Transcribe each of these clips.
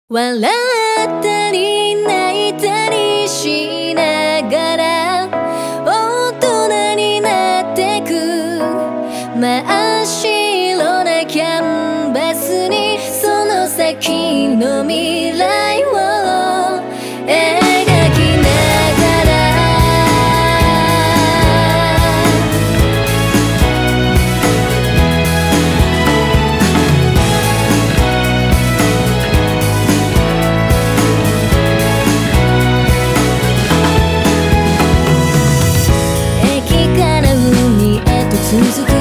笑ったり泣いたりしながら大人になってく真っ白なキャンバスにその先の未来を描きながら続く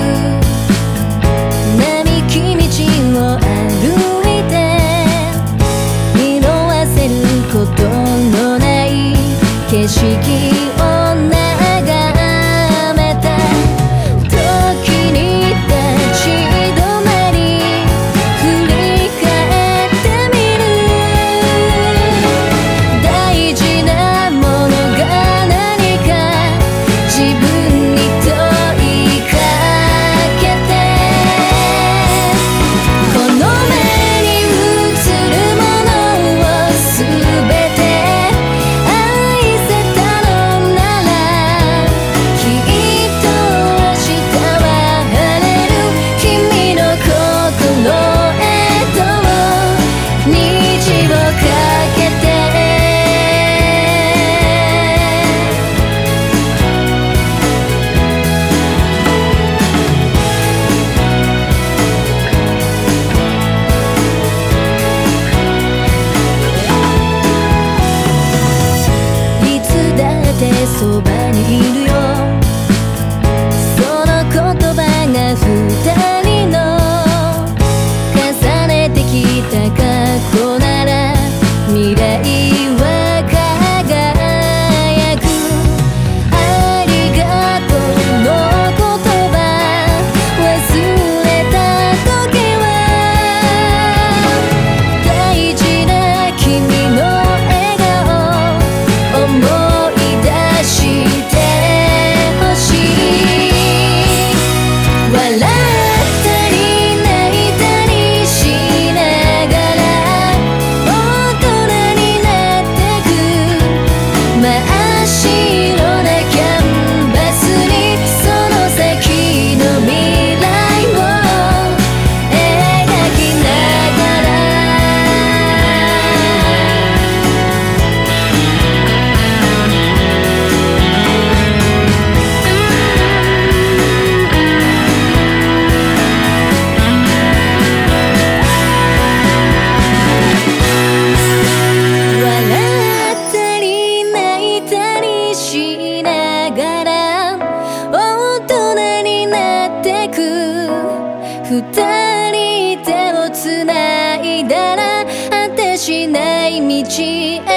並木道を歩いて色あせることのない景色を眺めた時に立ち止まり振り返ってみる大事なものが何か自分にそばにいるよその言葉が二人の重ねてきた過去なら未来は輝くありがとうの言葉忘れた時は大事な君の笑顔思いしてほしい笑ったり泣いたりしながら大人になってく真っ白なキャンバスにその先の未来を描きながらしながら大人になってく二人手をつないだら果てしない道へ